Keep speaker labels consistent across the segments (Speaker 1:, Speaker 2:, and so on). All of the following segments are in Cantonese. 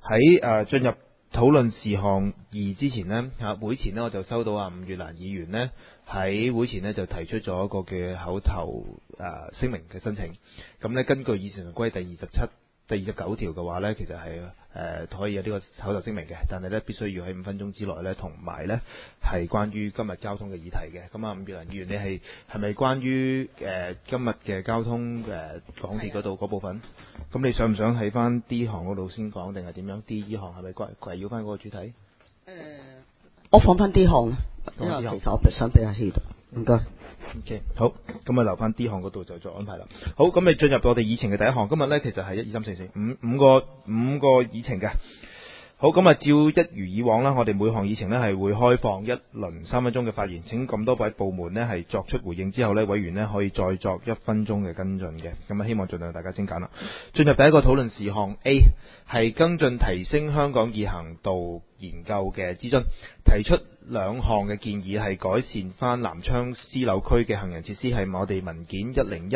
Speaker 1: 喺進入討論事項2之前呢，會前呢我就收到伍月蘭議員呢喺會前呢就提出咗一個嘅口頭聲明嘅申請。咁呢根據議事規第29條嘅話呢，其實係可以有呢個口頭聲明嘅，但係呢必須要喺5分鐘之內呢，同埋呢係關於今日交通嘅議題嘅。咁伍月蘭議員，你係咪關於今日嘅交通港鐵嗰度嗰部分？咁你想唔想喺翻 D 項嗰度先講，定係點樣 ？D 項係咪圍繞翻嗰個主題？
Speaker 2: 我放翻 D 項，因為其實我想俾阿希度，唔該。
Speaker 1: OK， 好，咁留翻 D 項嗰度就再安排啦。好，咁你進入我哋議程嘅第一項，今日呢其實係1、2、3、4、4、5個議程嘅。好，咁照一如以往啦，我哋每項議程呢係會開放一輪3分鐘嘅發言，請咁多位部門呢係作出回應之後呢，委員呢可以再作1分鐘嘅跟進嘅。咁希望盡量大家精簡啦。進入第一個討論事項 A 係跟進提升香港易行度研究嘅諮詢，提出2項嘅建議係改善翻南昌私樓區嘅行人設施，係我哋文件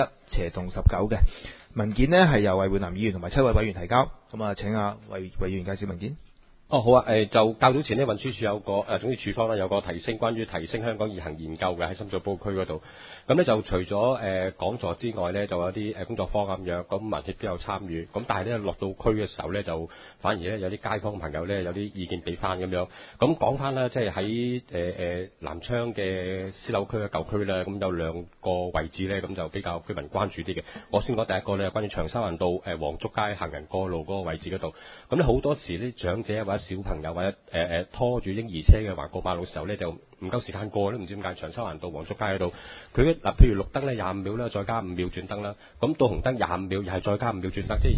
Speaker 1: 101/19嘅文件呢係由衛煥南議員同埋7位委員提交。咁請衛議員介紹文件。
Speaker 3: 好啊，就較早前呢，運輸署有個總之署方有個關於提升香港易行研究嘅喺深水埗區嗰度。咁呢就除咗講座之外呢，就有啲工作坊咁樣，咁民協都有參與。咁但係呢，落到區嘅時候呢，就反而呢有啲街坊朋友呢，有啲意見俾翻咁樣。咁講翻啦，即係喺南昌嘅私樓區嘅舊區呢，咁有2個位置呢，咁就比較居民關注啲嘅。我先講第一個呢，關於長沙灣道黃竹街行人過路嗰個位置嗰度。咁呢好多時啲長者或者小朋友或者拖住嬰兒車嘅橫過馬路嘅時候呢，就唔夠時間過，都唔知點解長沙灣道黃竹街嗰度，佢譬如綠燈呢25秒啦，再加5秒轉燈啦，咁到紅燈25秒又係再加5秒轉燈，即係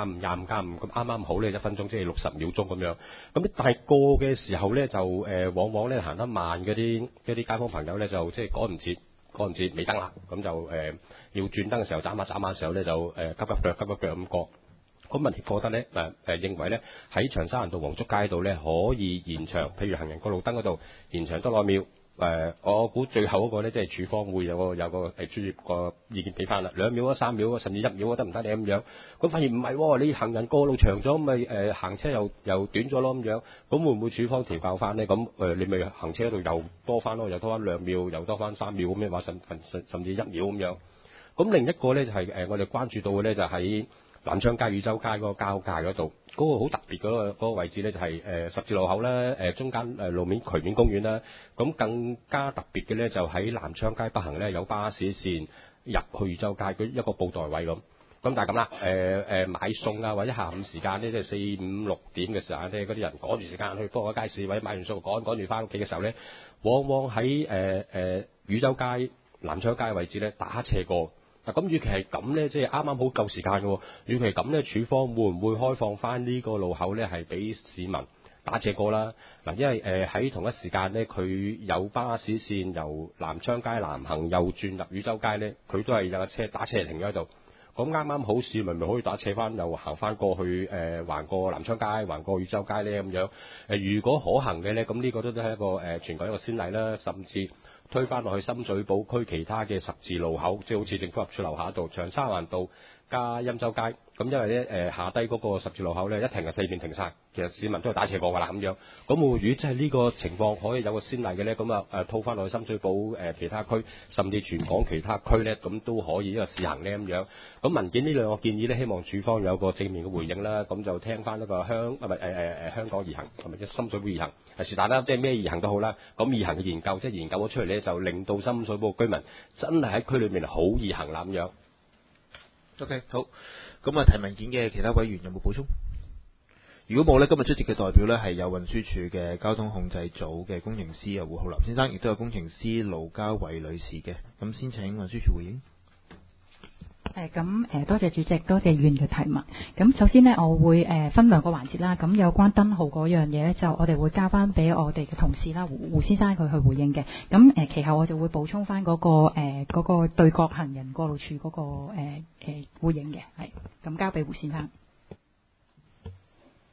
Speaker 3: 25+5咁啱啱好呢1分鐘，即係60秒鐘咁樣。咁但係過嘅時候呢，就往往呢行得慢嗰啲街坊朋友呢，就即係趕唔切尾燈啦，咁就要轉燈嘅時候眨下嘅時候呢，就急急腳咁過。咁民協覺得呢，認為呢喺長沙灣道黃竹街度呢，可以延長，譬如行人過路燈嗰度延長多2秒。我估最後嗰個呢，即係署方會有個專業個意見俾翻啦，2秒啊、3秒啊，甚至1秒啊，得唔得你咁樣？咁反而唔係喎，你行人過路長咗，咪行車又短咗咯咁樣。咁會唔會署方調校翻呢？咁你咪行車度又多翻咯，又多翻2秒，又多翻3秒咁樣話，甚至1秒咁樣。咁另一個呢，就係我哋關注到嘅呢，就喺南昌街、汝州街嗰個交界嗰度，嗰個好特別嗰個位置呢，就係十字路口啦，中間路面渠面公園啦。咁更加特別嘅呢，就喺南昌街北行呢，有巴士線入去汝州街嗰一個布袋位咁。咁但係咁啦，買餸啊或者下午時間呢，即係4、5、6點嘅時候呢，嗰啲人趕住時間去幫個街市或者買完餸趕住翻屋企嘅時候呢，往往喺汝州街、南昌街嘅位置呢打斜過。咁與其係咁呢，即係啱啱好夠時間嘅喎。與其係咁呢，署方會唔會開放翻呢個路口呢？係俾市民打斜過啦。嗱，因為喺同一時間呢，佢有巴士線由南昌街南行又轉入汝州街呢，佢都係有架車打斜停咗喺度。咁啱啱好市民咪可以打斜翻，又行翻過去橫過南昌街、橫過汝州街呢咁樣。如果可行嘅呢，咁呢個都係一個全港一個先例啦，甚至推返落去深水埗區其他嘅十字路口，即係好似政府合署樓下度長沙灣道加欽州街。咁因為呢下低嗰個十字路口呢，一停就4邊停晒，其實市民都係打斜過㗎啦咁樣。咁如果即係呢個情況可以有個先例嘅呢，咁套翻落去深水埗其他區，甚至全港其他區呢，咁都可以一個試行呢咁樣。咁文件呢2個建議呢，希望署方有個正面嘅回應啦。咁就聽翻一個香港易行同埋即深水埗易行是但啦，即係咩易行都好啦。咁易行嘅研究即係研究咗出嚟呢，就令到深水埗居民真係喺區裏面好易行啦咁樣。
Speaker 1: OK， 好。咁提文件嘅其他委員有冇補充？如果冇呢，今日出席嘅代表呢係有運輸署嘅交通控制組嘅工程師胡浩南先生，亦都有工程師盧家偉女士嘅。咁先請運輸署回應。
Speaker 4: 多謝主席，多謝議員嘅提問。咁首先呢，我會分2個環節啦。咁有關燈號嗰樣嘢咧，就我哋會交翻俾我哋嘅同事啦，胡先生佢去回應嘅。咁其後我就會補充翻嗰個對角行人過路處嗰個回應嘅。係咁交俾胡先生。
Speaker 1: 好，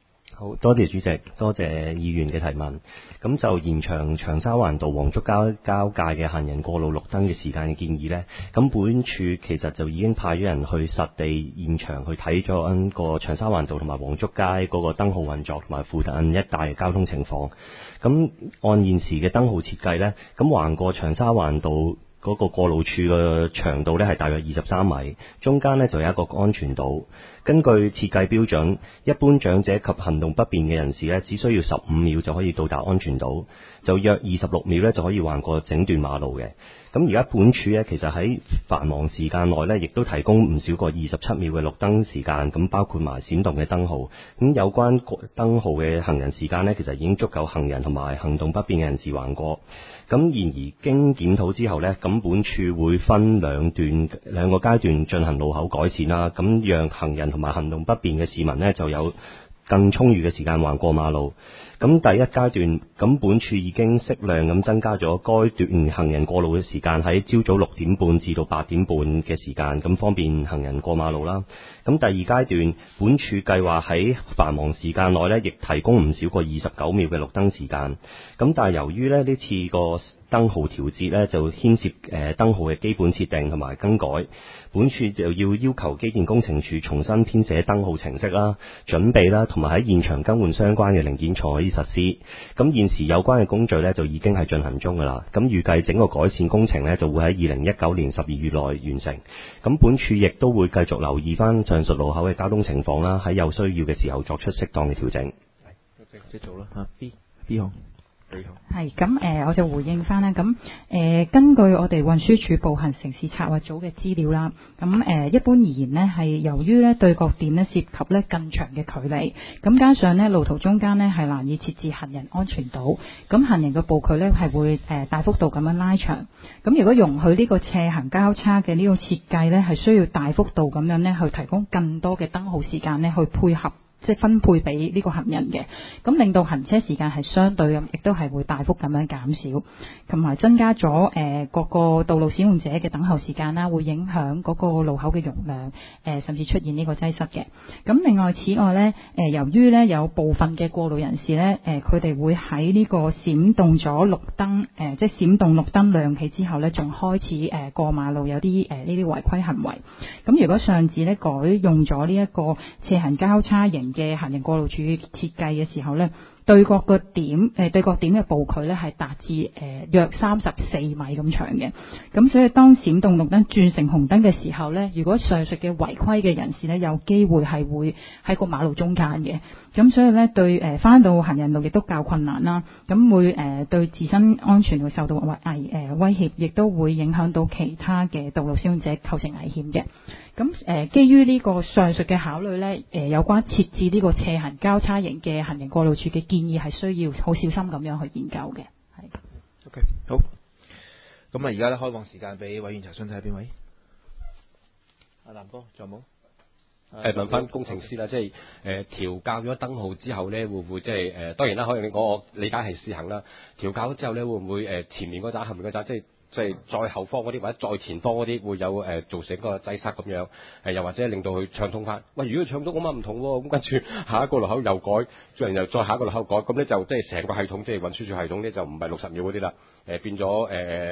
Speaker 5: 好多謝主席，多謝議員嘅提問。咁就延長長沙灣道黃竹交界嘅行人過路綠燈嘅時間嘅建議呢，咁本處其實就已經派咗人去實地現場去睇咗個長沙灣道同埋黃竹街嗰個燈號運作同埋附近一帶嘅交通情況。咁按現時嘅燈號設計呢，咁橫過長沙灣道嗰個過路處嘅長度呢係大約23米，中間呢就有一個安全島。根據設計標準，一般長者及行動不便嘅人士呢，只需要15秒就可以到達安全島，就約26秒呢就可以橫過整段馬路嘅。咁而家本處呢，其實喺繁忙時間內呢，亦都提供唔少過27秒嘅綠燈時間，咁包括埋閃動嘅燈號。咁有關燈號嘅行人時間呢，其實已經足夠行人同埋行動不便嘅人士橫過。咁然而經檢討之後呢，咁本處會分兩個階段進行路口改善啦，咁讓行人同埋行動不便嘅市民呢，就有更充裕嘅時間橫過馬路。咁第一階段，咁本處已經適量咁增加咗該段行人過路嘅時間喺朝早6點半至到8點半嘅時間，咁方便行人過馬路啦。咁第二階段，本處計劃喺繁忙時間內呢，亦提供唔少過29秒嘅綠燈時間。咁但係由於呢次個燈號調節呢，就牽涉燈號嘅基本設定同埋更改，本處就要求機電工程署重新編寫燈號程式啦、準備啦，同埋喺現場更換相關嘅零件才可以實施。咁現時有關嘅工序呢，就已經係進行中㗎啦。咁預計整個改善工程呢，就會喺2019年12月內完成。咁本處亦都會繼續留意翻上述路口嘅交通情況啦，喺有需要嘅時候作出適當嘅調整。
Speaker 1: 即係做啦嚇 B 項。
Speaker 4: 係咁我就回應翻啦。咁根據我哋運輸署步行城市策劃組嘅資料啦，咁一般而言呢，係由於呢對角點呢涉及呢更長嘅距離，咁加上呢路途中間呢係難以設置行人安全島，咁行人嘅步距呢係會大幅度咁樣拉長。咁如果容許呢個斜行交叉嘅呢個設計呢，係需要大幅度咁樣呢去提供更多嘅燈號時間呢去配合。即係分配俾呢個行人嘅，咁令到行車時間係相對咁，亦都係會大幅咁樣減少，同埋增加咗各個道路使用者嘅等候時間啦，會影響嗰個路口嘅容量，甚至出現呢個擠塞嘅。咁另外此外呢，由於呢有部分嘅過路人士呢，佢哋會喺呢個閃動咗綠燈，即係閃動綠燈亮起之後呢，仲開始過馬路有啲呢啲違規行為。咁如果上次呢改用咗呢一個斜行交叉型嘅行人過路處設計嘅時候呢，對角點嘅步距呢係達至約34米咁長嘅。咁所以當閃動綠燈轉成紅燈嘅時候呢，如果上述嘅違規嘅人士呢，有機會係會喺個馬路中間嘅。咁所以呢，對翻到行人路亦都較困難啦。咁會對自身安全會受到威脅，亦都會影響到其他嘅道路使用者構成危險嘅。咁基於呢個上述嘅考慮呢，有關設置呢個斜行交叉型嘅行人過路處嘅建議係需要好小心咁樣去研究嘅。係。
Speaker 1: OK， 好。咁啊，而家咧開放時間俾委員查詢，睇下邊位？阿南哥，仲有冇？
Speaker 3: 問翻工程師啦，即係調校咗燈號之後咧，會唔會即係當然啦，可能我理解係試行啦。調校咗之後咧，會唔會前面嗰盞、後面嗰盞，即係再後方嗰啲或者再前方嗰啲會有造成個擠塞咁樣，又或者令到佢暢通翻。喂，如果佢暢通咁啊唔同喎，咁跟住下一個路口又改，又再下一個路口改，咁咧就即係成個系統，即係運輸署系統咧就唔係60秒嗰啲啦，變咗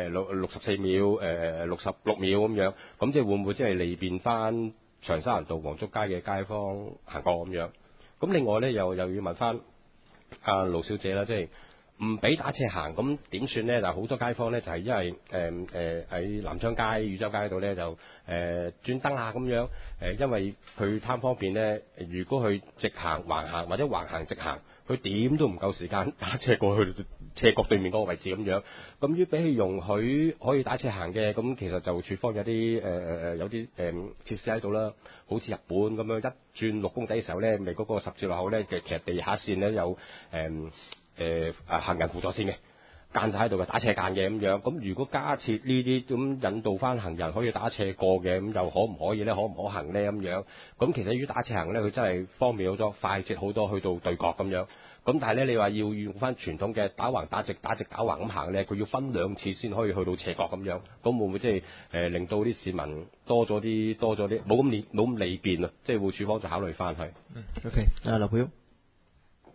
Speaker 3: 64秒、66秒咁樣，咁即係會唔會即係利便翻長沙灣道黃竹街嘅街坊行過咁樣？咁另外咧又要問翻阿盧小姐啦，即係唔俾打斜行，咁點算咧？但係好多街坊咧就係因為喺南昌街、汝州街度咧就轉燈啊咁樣，因為佢貪方便咧，如果佢直行、橫行或者橫行直行，佢點都唔夠時間打斜過去斜角對面嗰個位置咁樣。咁如果俾佢容許可以打斜行嘅，咁其實就處方有啲設施喺度啦，好似日本咁樣一轉6公仔嘅時候咧，咪嗰個十字路口咧，其實地下線咧有行人輔助線嘅，間晒喺度嘅，打斜間嘅咁樣。咁如果加設呢啲咁引導翻行人可以打斜過嘅，咁又可唔可以咧？可唔可行咧？咁樣咁其實於打斜行咧，佢真係方便好多，快捷好多，去到對角咁樣。咁但係咧，你話要用翻傳統嘅打橫打直打直打橫咁行咧，佢要分2次先可以去到斜角咁樣。咁會唔會即係令到啲市民多咗啲冇咁利便啊？即係會署方就考慮翻係。
Speaker 1: OK，劉佩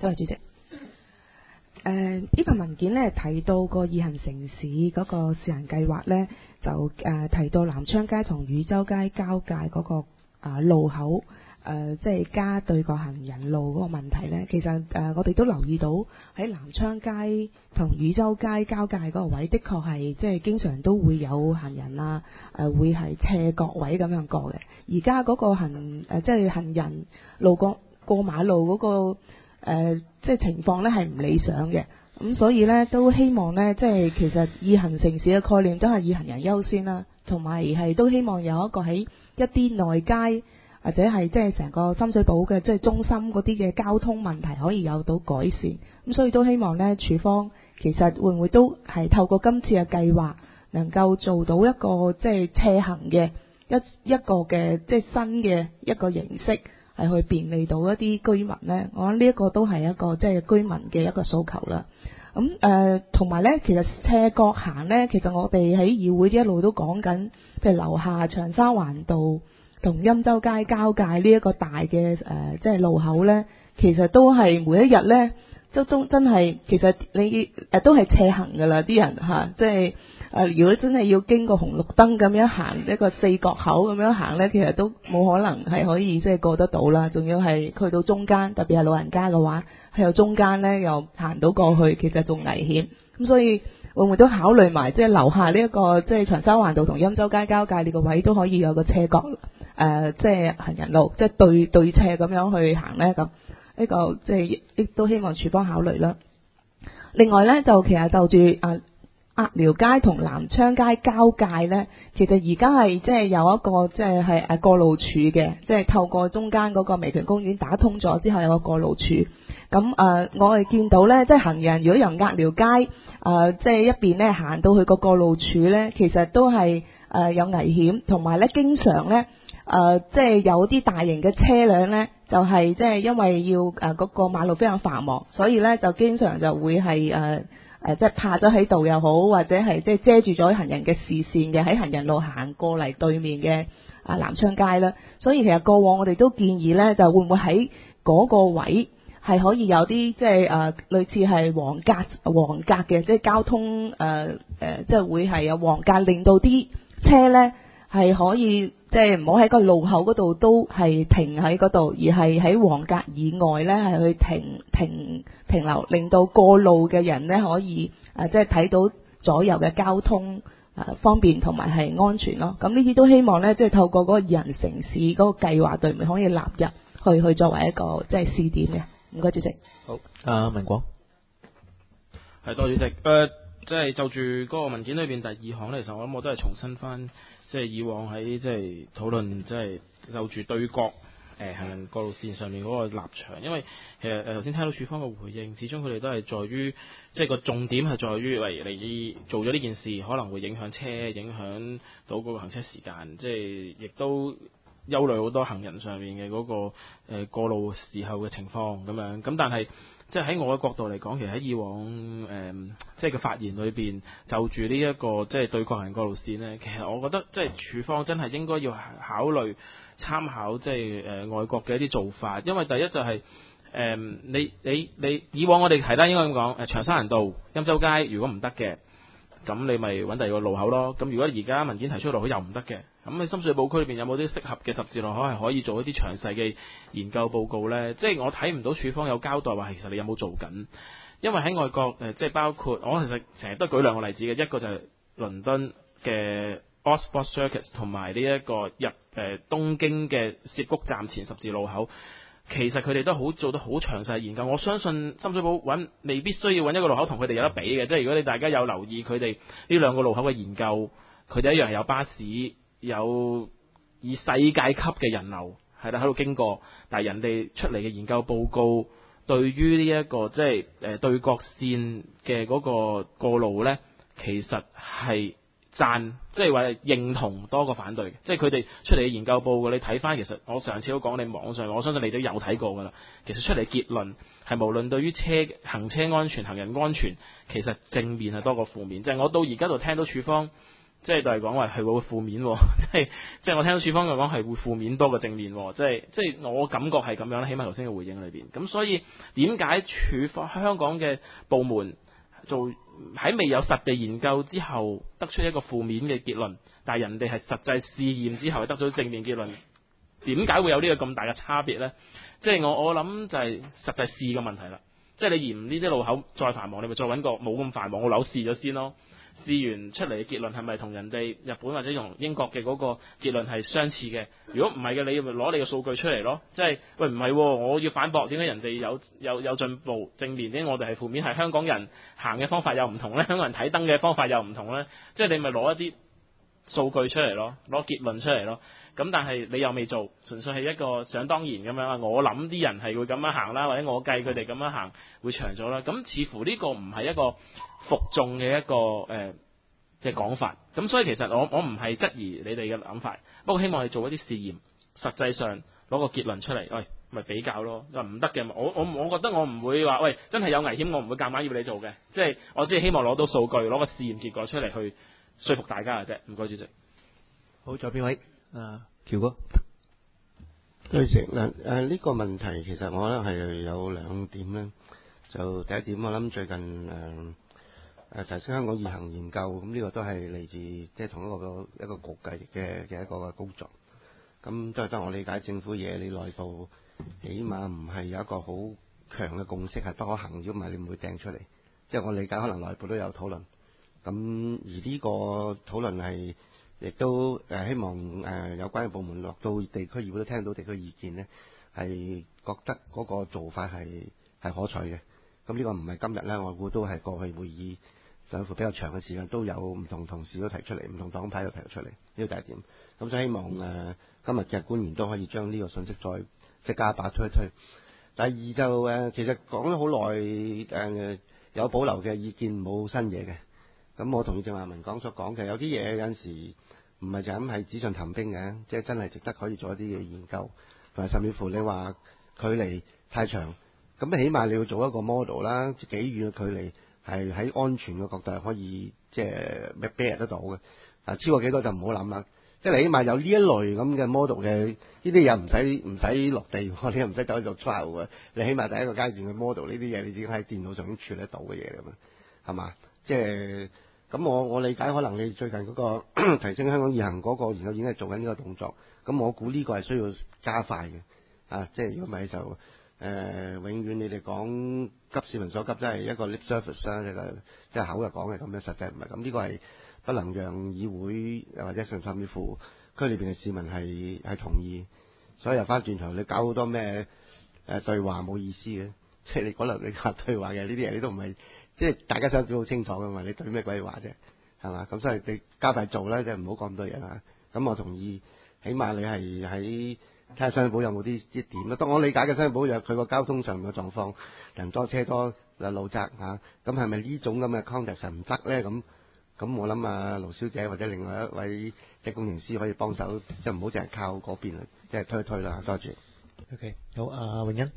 Speaker 6: 多謝主席。呢份文件呢提到個易行城市嗰個試行計劃呢，就提到南昌街同汝州街交界嗰個路口，即係加對角行人路嗰個問題呢。其實我哋都留意到喺南昌街同汝州街交界嗰個位，的確係即係經常都會有行人啊，會係斜角位咁樣過嘅。而家嗰個即係行人路過馬路嗰個即係情況呢係唔理想嘅。咁所以呢，都希望呢，即係其實易行城市嘅概念都係以行人優先啦，同埋係都希望有一個喺一啲內街或者係即係成個深水埗嘅即係中心嗰啲嘅交通問題可以有到改善。咁所以都希望呢，署方其實會唔會都係透過今次嘅計劃能夠做到一個即係斜行嘅一個嘅即係新嘅一個形式，係去便利到一啲居民呢。我諗呢一個都係一個即係居民嘅一個訴求啦。咁同埋呢，其實斜角行呢，其實我哋喺議會一路都講緊，譬如樓下長沙灣道同欽州街交界呢一個大嘅即係路口呢，其實都係每一日呢，都真係其實你都係斜行㗎啦，啲人嚇，即係如果真係要經過紅綠燈咁樣行一個四角口咁樣行呢，其實都冇可能係可以即係過得到啦。仲要係去到中間，特別係老人家嘅話，去到中間呢又行到過去，其實仲危險。咁所以會唔會都考慮埋即係樓下呢一個即係長沙灣道同欽州街交界呢個位都可以有個斜角即係行人路，即係對斜咁樣去行呢？咁呢個即係亦都希望署方考慮啦。另外呢，就其實就住鴨寮街同南昌街交界呢，其實而家係即係有一個即係過路處嘅，即係透過中間嗰個維權公園打通咗之後有個過路處。咁我哋見到呢，即係行人如果由鴨寮街即係一邊呢行到去個過路處呢，其實都係有危險，同埋呢經常呢即係有啲大型嘅車輛呢，就係即係因為要嗰個馬路非常繁忙，所以呢就經常就會係即係泊咗喺度又好，或者係即係遮住咗行人嘅視線嘅，喺行人路行過嚟對面嘅南昌街啦。所以其實過往我哋都建議呢，就會唔會喺嗰個位係可以有啲即係類似係黃格嘅，即係交通即係會係有黃格，令到啲車呢係可以即係唔好喺個路口嗰度都係停喺嗰度，而係喺黃格以外呢係去停留，令到過路嘅人呢可以即係睇到左右嘅交通方便同埋係安全咯。咁呢啲都希望呢，即係透過嗰個易行城市嗰個計劃對面可以納入去作為一個即係試點嘅。唔該，主席。
Speaker 1: 好，文廣。
Speaker 7: 係，多謝主席。即係就住嗰個文件裏邊第二項呢，其實我諗我都係重申翻，即係以往喺即係討論即係就住對角行人過路線上面嗰個立場，因為其實頭先聽到署方嘅回應，始終佢哋都係在於即係個重點係在於，例如你做咗呢件事可能會影響車，影響到嗰個行車時間，即係亦都憂慮好多行人上面嘅嗰個過路時候嘅情況咁樣。咁但係即係喺我嘅角度嚟講，其實喺以往即係個發言裏邊就住呢一個即係對角行人過路線呢，其實我覺得即係署方真係應該要考慮參考即係外國嘅一啲做法，因為第一就係你以往我哋係啦應該咁講，長沙灣道、欽州街如果唔得嘅，咁你咪揾第二個路口咯。咁如果而家文件提出路口又唔得嘅，咁喺深水埗區裏邊有冇啲適合嘅十字路口係可以做一啲詳細嘅研究報告呢？即係我睇唔到署方有交代話其實你有冇做緊，因為喺外國即係包括我其實成日都舉兩個例子嘅，一個就係倫敦嘅 Oxford Circus 同埋呢一個東京嘅涉谷站前十字路口，其實佢哋都做得好詳細研究。我相信深水埗未必需要揾一個路口同佢哋有得比嘅，即係如果你大家有留意佢哋呢兩個路口嘅研究，佢哋一樣係有巴士，有以世界級嘅人流係啦喺度經過，但係人哋出嚟嘅研究報告對於呢一個即係對角線嘅嗰個過路呢，其實係讚，即係話認同多過反對。即係佢哋出嚟嘅研究報告，你睇翻其實我上次都講，你網上我相信你都有睇過㗎啦。其實出嚟結論係無論對於行車安全、行人安全，其實正面係多過負面。即係我到而家就聽到署方即係就係講話係會負面喎，即係我聽到處方嘅講係會負面多過正面喎，即係我感覺係咁樣啦，起碼頭先嘅回應裏邊。咁所以點解處方香港嘅部門做喺未有實地研究之後得出一個負面嘅結論，但係人哋係實際試驗之後得咗正面結論，點解會有呢個咁大嘅差別呢？即係我諗就係實際試嘅問題啦。即係你嫌呢啲路口再繁忙，你咪再揾個冇咁繁忙嘅樓試咗先咯。試完出嚟嘅結論係咪同人哋日本或者同英國嘅嗰個結論係相似嘅？如果唔係嘅，你咪攞你嘅數據出嚟咯。即係喂唔係，我要反駁，點解人哋有進步正面，點解我哋係負面？係香港人行嘅方法又唔同呢？香港人睇燈嘅方法又唔同呢？即係你咪攞一啲數據出嚟咯，攞結論出嚟咯。咁但係你又未做，純粹係一個想當然咁樣啊！我諗啲人係會咁樣行啦，或者我計佢哋咁樣行會長咗啦。咁似乎呢個唔係一個服眾嘅一個嘅講法。咁所以其實我唔係質疑你哋嘅諗法，不過希望你做一啲試驗，實際上攞個結論出嚟，喂咪比較咯。話唔得嘅，我覺得我唔會話喂真係有危險，我唔會夾硬要你做嘅。即係我只係希望攞到數據，攞個試驗結果出嚟去說服大家嘅啫。唔該主席。
Speaker 8: 好，仲有邊位？喬哥，對住嗱呢個問題，其實我覺得係有兩點咧。就第一點，我諗最近提升香港易行研究，咁呢個都係嚟自即係同一個局嘅一個工作。咁都係得我理解，政府嘢你內部起碼唔係有一個好強嘅共識係不可行，如果唔係你唔會掟出嚟。即係我理解，可能內部都有討論。咁而呢個討論係。亦都希望有關嘅部門落到地區議會都聽到地區意見呢，係覺得嗰個做法係可取嘅。咁呢個唔係今日呢，我估都係過去會議甚至乎比較長嘅時間都有唔同同事都提出嚟，唔同黨派都提出嚟。呢個第一點。咁所以希望今日嘅官員都可以將呢個信息再即係加把推一推。第二就其實講咗好耐有保留嘅意見，冇新嘢嘅。咁我同意鄭華文講所講嘅，有啲嘢有陣時唔係就咁係紙上談兵嘅，即係真係值得可以做一啲嘅研究，同埋甚至乎你話距離太長，咁起碼你要做一個 model 啦，幾遠嘅距離係喺安全嘅角度係可以即係 bear 得到嘅，超過幾多就唔好諗啦。即係你起碼有呢一類咁嘅 model 嘅，呢啲嘢唔使落地，你又唔使走去做 trial 嘅，你起碼第一個階段嘅 model 呢啲嘢，你已經喺電腦上已經處理得到嘅嘢咁嘛，係嘛？即係。咁我理解可能你最近嗰個提升香港易行嗰個研究已經係做緊呢個動作，咁我估呢個係需要加快嘅，即係如果唔係就永遠你哋講急市民所急，真係一個 lip service 啦，即係口就講嘅咁樣，實際唔係咁，呢個係不能讓議會或者甚至乎區裏邊嘅市民係同意，所以又翻轉頭你搞好多咩對話冇意思嘅，即係你可能你話對話嘅呢啲嘢你都唔係。即係大家想表好清楚噶嘛，你對咩鬼話啫，係嘛？咁所以你加快做咧，就唔好講咁多嘢啦。咁我同意，起碼你係喺睇下商保有冇啲點啦。當我理解嘅商保有佢個交通上嘅狀況，人多車多路窄嚇，咁係咪呢種咁嘅 context 唔得咧？咁我諗啊，盧小姐或者另外一位即係工程師可以幫手，即係唔好淨係靠嗰邊即係推一推啦。多謝。
Speaker 9: OK， 好，永欣，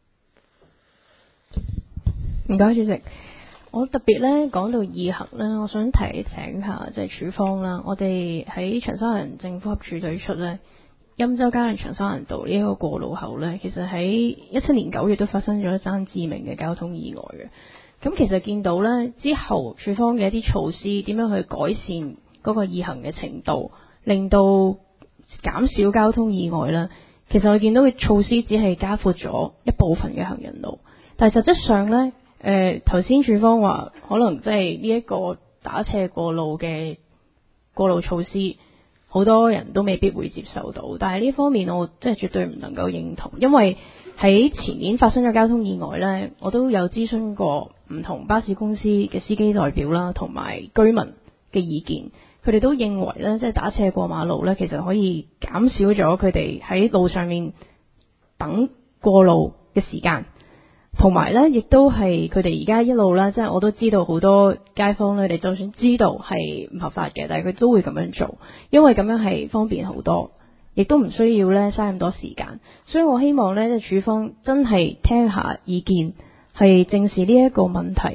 Speaker 10: 唔該，主席。我特別咧講到易行咧，我想提醒下即係處方啦。我哋喺長沙灣政府合署對出咧，欽州嘉齡長沙灣道呢一個過路口咧，其實喺17年9月都發生咗一單致命嘅交通意外嘅。咁其實見到咧之後，處方嘅一啲措施點樣去改善嗰個易行嘅程度，令到減少交通意外咧。其實我見到嘅措施只係加闊咗一部分嘅行人路，但係實質上咧。頭先處方話可能即係呢一個打斜過路嘅過路措施，好多人都未必會接受到。但係呢方面我真係絕對唔能夠認同，因為喺前年發生咗交通意外呢，我都有諮詢過唔同巴士公司嘅司機代表啦，同埋居民嘅意見，佢哋都認為呢，即係打斜過馬路呢，其實可以減少咗佢哋喺路上面等過路嘅時間。同埋咧，亦都係佢哋而家一路啦，即係我都知道好多街坊咧，你就算知道係唔合法嘅，但係佢都會咁樣做，因為咁樣係方便好多，亦都唔需要咧嘥咁多時間。所以我希望咧，即係處方真係聽下意見，係正視呢一個問題。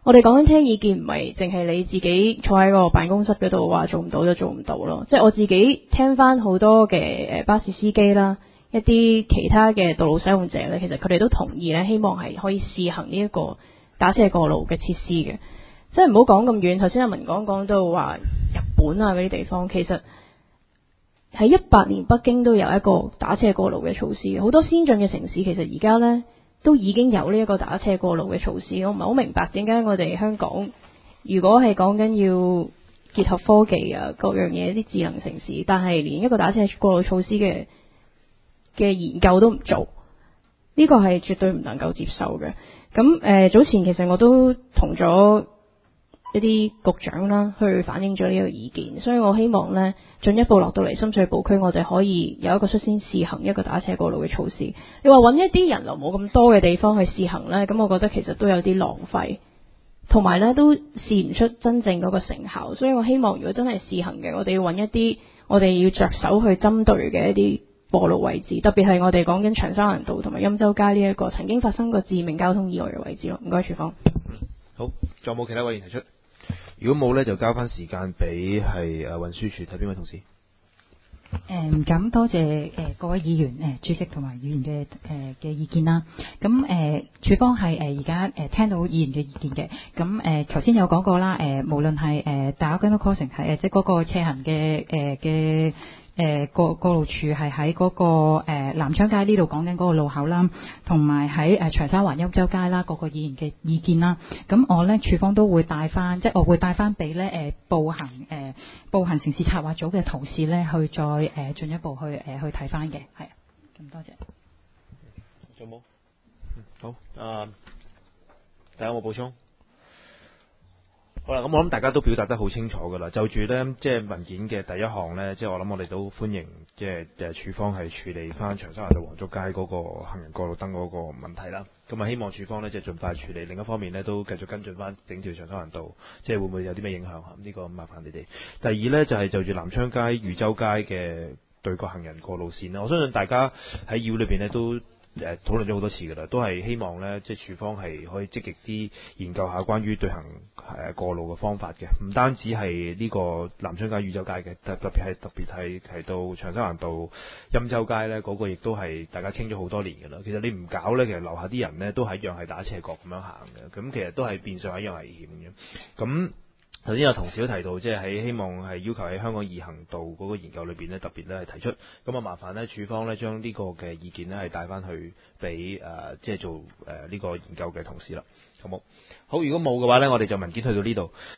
Speaker 10: 我哋講緊聽意見，唔係淨係你自己坐喺個辦公室嗰度話做唔到就做唔到咯。即係我自己聽翻好多嘅巴士司機啦，一啲其他嘅道路使用者咧，其實佢哋都同意咧，希望係可以試行呢一個打斜過路嘅設施嘅。即係唔好講咁遠，頭先阿文講到話日本啊嗰啲地方，其實喺18年北京都有一個打斜過路嘅措施。好多先進嘅城市其實而家呢都已經有呢一個打斜過路嘅措施。我唔係好明白點解我哋香港如果係講緊要結合科技啊各樣嘢啲智能城市，但係連一個打斜過路措施嘅研究都唔做，呢個係絕對唔能夠接受嘅。咁早前其實我都同咗一啲局長啦，去反映咗呢個意見，所以我希望呢進一步落到嚟深水埗區，我哋可以有一個率先試行一個打斜過路嘅措施。你話揾一啲人流冇咁多嘅地方去試行呢，咁我覺得其實都有啲浪費，同埋呢都試唔出真正嗰個成效。所以我希望如果真係試行嘅，我哋要揾一啲我哋要着手去針對嘅一啲過路位置，特別係我哋講緊長沙灣道同埋欽州街呢一個曾經發生過致命交通意外嘅位置咯。唔該，處方。
Speaker 1: 好，仲有冇其他委員提出？如果冇呢，就交翻時間俾係運輸署睇邊位同事。
Speaker 4: 咁多謝各位議員主席同埋議員嘅意見啦。咁處方係而家聽到議員嘅意見嘅。咁頭先有講過啦。無論係大家 crossing 係即係嗰個斜行嘅過路處係喺嗰個南昌街呢度講緊嗰個路口啦，同埋喺長沙灣欽州街啦，各個議員嘅意見啦。咁我呢處方都會帶翻，即係我會帶翻俾呢步行城市策劃組嘅同事呢去再進一步去睇翻嘅。係咁，多謝。
Speaker 1: 仲有冇？好，大家有冇補充？好啦，咁我諗大家都表達得好清楚噶啦。就住呢，即係文件嘅第一項呢，即係我諗我哋都歡迎，即係處方係處理翻長沙灣道黃竹街嗰個行人過路燈嗰個問題啦。咁啊，希望處方呢，即係盡快處理。另一方面呢，都繼續跟進翻整條長沙灣道，即係會唔會有啲咩影響嚇？呢個麻煩你哋。第二呢，就係就住南昌街、汝州街嘅對角行人過路線啦。我相信大家喺議會裏邊呢都討論咗好多次㗎啦，都係希望呢，即係處方係可以積極啲研究下關於對行過路嘅方法嘅，唔單止係呢個南昌街、汝州街嘅，特別係提到長沙灣道、欽州街呢，嗰個亦都係大家傾咗好多年㗎啦。其實你唔搞呢，其實樓下啲人呢都係一樣係打斜角咁樣行嘅，咁其實都係變相係一樣危險嘅。咁頭先有同事都提到，即係喺希望係要求喺香港易行道嗰個研究裏邊呢，特別呢係提出，咁啊麻煩呢處方呢將呢個嘅意見呢係帶翻去俾即係做呢個研究嘅同事啦，好冇？好，如果冇嘅話呢，我哋就文件去到呢度。